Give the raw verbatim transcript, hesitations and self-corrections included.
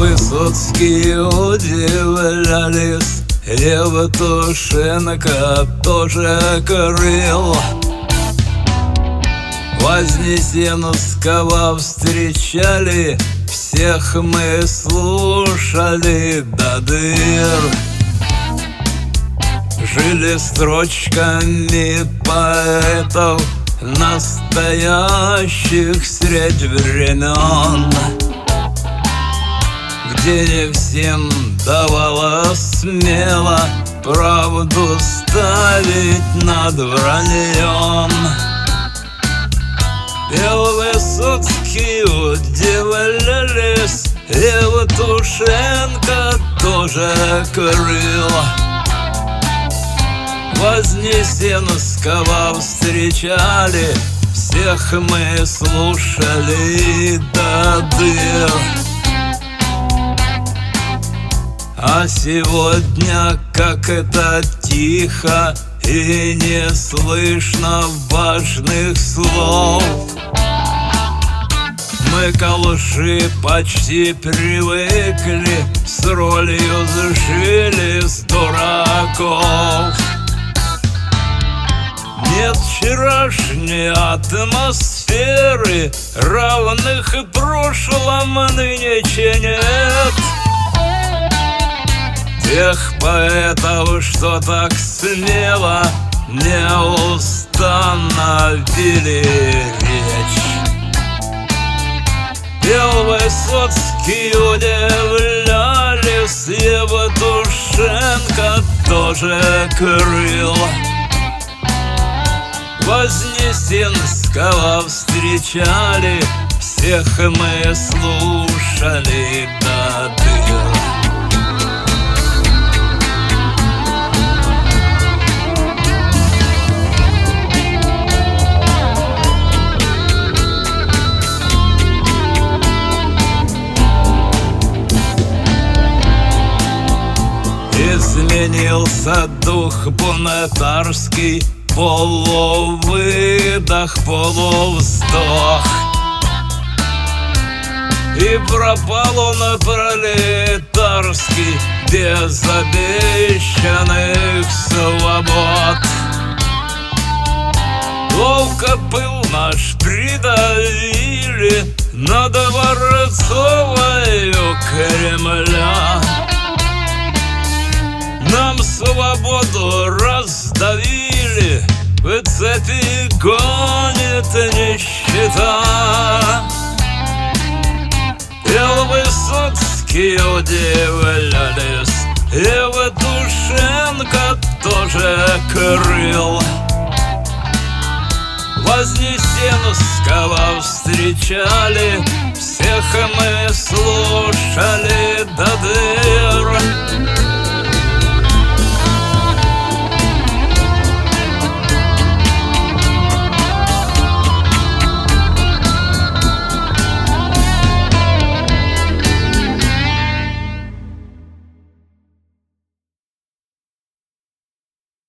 Высоцкий удивлялись, Евтушенко тоже крыл. Вознесенского встречали, всех мы слушали до дыр. Жили строчками поэтов, настоящих средь времен, где не всем давалось смело правду ставить над враньем. Пел Высоцкий, удивлялись, Евтушенко тоже крыл. Вознесенского встречали, всех мы слушали до дыр. А сегодня как это тихо и не слышно важных слов. Мы к лжи почти привыкли, с ролью зажили с дураков. Нет вчерашней атмосферы, равных и прошлом нынче нет. Тех поэтов, что так смело, неустанно вели речь. Пел Высоцкий, удивлялись, Евтушенко тоже крыл. Вознесенского встречали, всех мы слушали до дыр. Изменился дух бунтарский, полувыдох, полувздох. И пропал он пролетарский, без обещанных свобод. Ловко пыл наш придавили над дворцовою Кремля. Нам свободу раздавили, в цепи гонит нищета. Пел Высоцкий, удивлялись, Евтушенко тоже крыл. Вознесенского встречали, всех мы слушали до дыр.